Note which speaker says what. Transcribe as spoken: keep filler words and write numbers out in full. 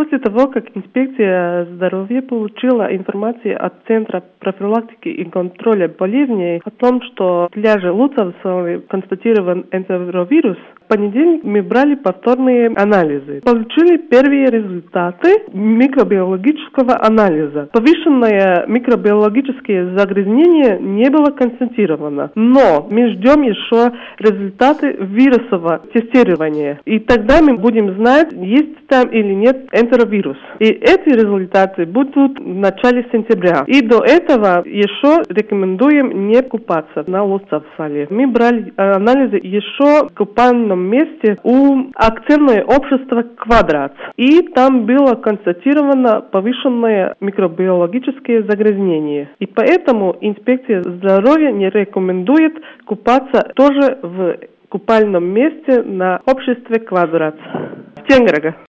Speaker 1: После того, как инспекция здоровья получила информацию от Центра профилактики и контроля болезней о том, что в пляже Луцавсале констатирован энтеровирус, в понедельник мы брали повторные анализы. Получили первые результаты микробиологического анализа. Повышенное микробиологическое загрязнение не было констатировано, но мы ждем еще результаты вирусового тестирования. И тогда мы будем знать, есть там или нет энтеровирус. И эти результаты будут в начале сентября. И до этого еще рекомендуем не купаться на Луцавсале. Мы брали анализы еще в купальном месте у акционерного общества «Квадрат». И там было констатировано повышенное микробиологическое загрязнение. И поэтому инспекция здоровья не рекомендует купаться тоже в купальном месте на обществе «Квадрат» в Тенграга.